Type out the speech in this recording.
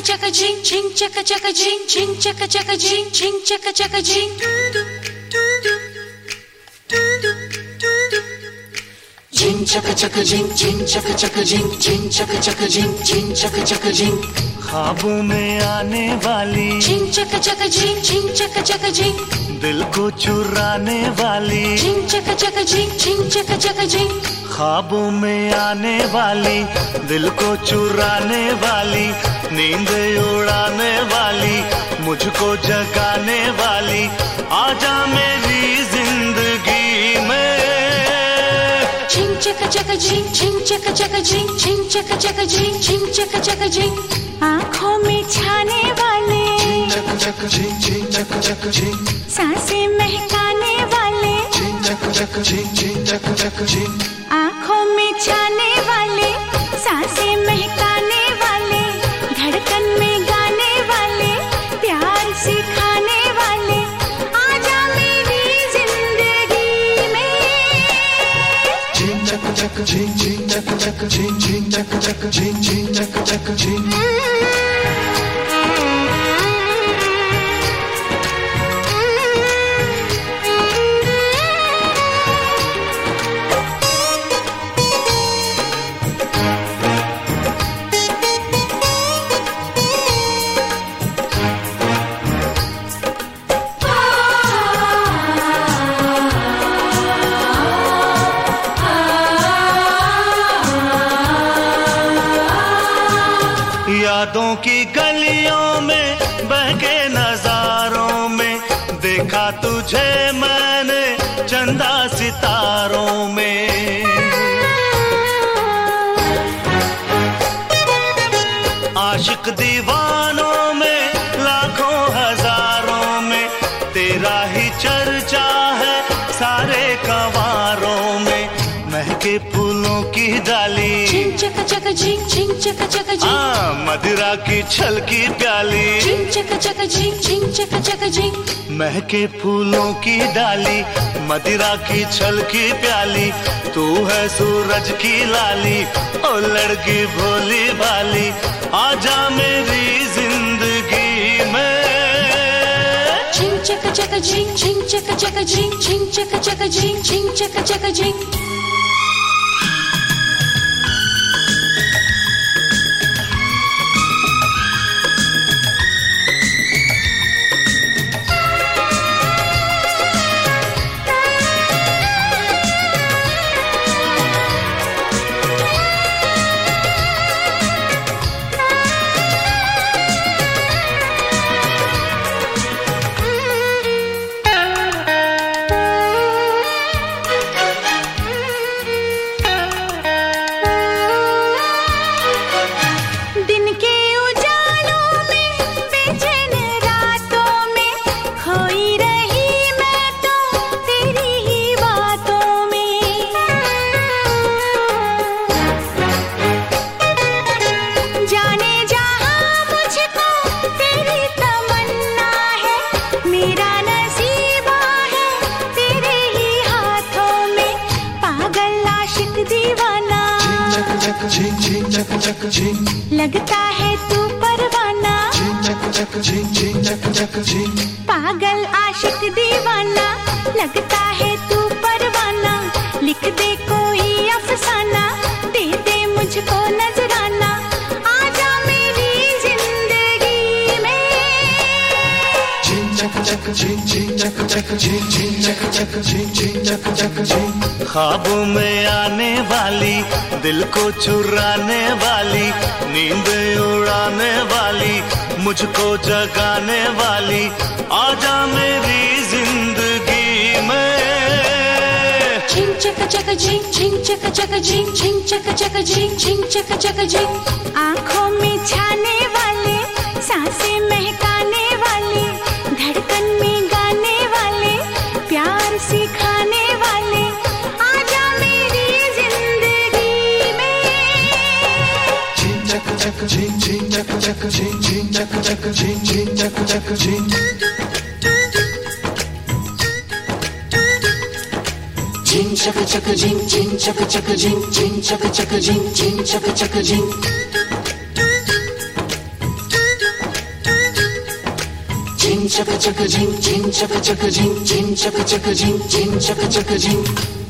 chaka jing jing chaka chaka jing jing chaka chaka jing jing chaka chaka jing jing chaka chaka jing jing chaka chaka jing jing chaka chaka jing jing chaka chaka jing ख्वाबों में आने वाली jing chaka chaka jing jing chaka chaka jing दिल को चुराने वाली jing chaka chaka jing jing chaka chaka jing ख्वाबों में आने वाली दिल को चुराने वाली नींद उड़ाने वाली मुझको जगाने वाली आजा मेरी जिंदगी में jing chaka chaka jing jing chaka chaka jing jing chaka chaka jing jing chaka chaka jing आँखों में छाने वाले chaka chaka jing jing chaka chaka jing सांसें महकाने वाले chaka chaka jing jing chaka chaka jing आँखों में छाने वाले सांसें महकाने वाले धड़कन में गाने वाले प्यार सिखाने वाले आजा मेरी जिंदगी में jing chaka chaka jing jing chaka chaka jing jing chaka chaka jing jing chaka chaka jing यादों की गलियों में बहके नजारों में देखा तुझे मैंने चंदा सितारों में आशिक दीवानों में लाखों हजारों में तेरा ही चर्चा है सारे कंवारों में महके फूलों की डाली jing chaka chaka jing jing chaka chaka jing मदिरा की छल की प्याली jing chaka chaka jing jing chaka chaka jing महके फूलों की डाली मदिरा की छल की प्याली तू है सूरज की लाली ओ लड़की भोली भाली आजा मेरी जिंदगी में jing chaka chaka jing jing chaka chaka jing jing chaka chaka jing jing chaka chaka jing दिन के उजालों में बेचैन रातों में खोई रही मैं तो तेरी ही बातों में जाने जहां मुझको तेरी तमन्ना है मेरा नसीबा है तेरे ही हाथों में पागल आशिक दीवाना chaka chaka jing jing chaka chaka jing लगता है तू परवाना chaka chaka jing jing chaka chaka jing पागल आशिक दीवाना लगता है तू परवाना लिख दे कोई अफसाना दे दे मुझको नजराना आजा मेरी जिंदगी में jing chaka chaka jing jing chaka chaka jing jing chaka chaka jing jing chaka chaka jing ख्वाबों में आने वाली दिल को चुराने वाली नींद उड़ाने वाली मुझको जगाने वाली आजा मेरी जिंदगी में jing chaka chaka jing jing chaka chaka jing jing chaka chaka jing jing chaka chaka jing आँखों में छाने वाले सांसें महकाने वाले धड़कन में गाने वाले प्यार सिखाने वाले आजा मेरी जिंदगी में jing chaka chaka jing jing chaka chaka jing jing chaka chaka jing jing chaka chaka jing jing chaka chaka jing jing chaka chaka jing jing chaka chaka jing jing chaka chaka jing झिन चक चक झिन झिन चक चक झिन झिन चक चक झिन झिन चक चक झिन